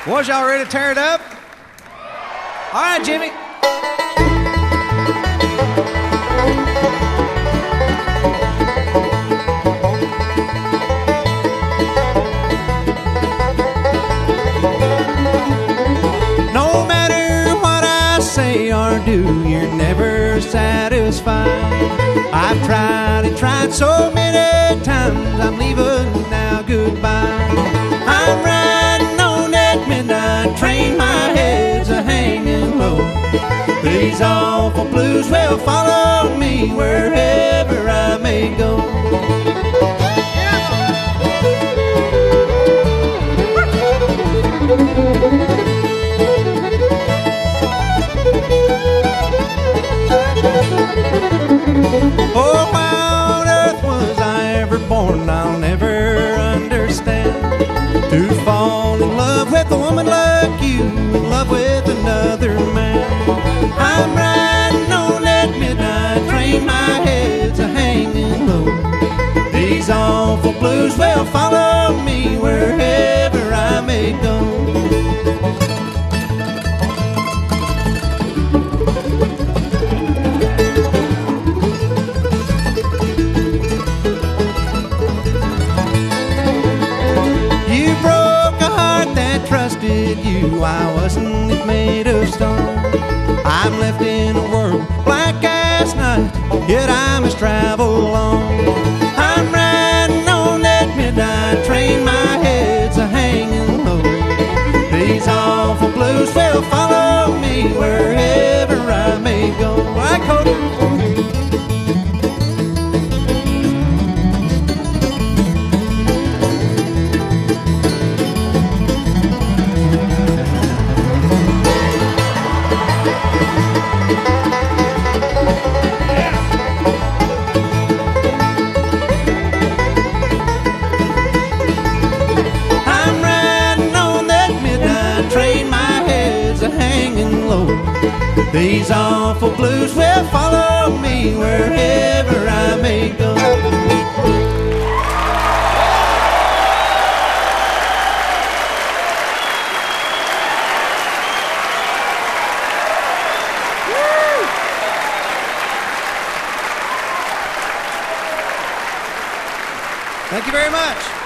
Was y'all ready to tear it up? All right, Jimmy. No matter what I say or do, you're never satisfied. I've tried and tried so many times, I'm leaving now, goodbye. I'm riding on that midnight train, my head's a-hanging low. These awful blues will follow me wherever I may go. Oh, why on earth was I ever born? I'll never understand. To fall in love with a woman like you, in love with another man. I'm riding on that midnight train, my head's a-hanging low. These awful blues will follow me wherever I may go. Trusted you, I wasn't made of stone. I'm left in a world black as night, yet I must travel alone. I'm riding on that midnight train, my head's a-hanging low. These awful blues will follow me wherever I may go. I These awful blues will follow me wherever I may go. Thank you very much.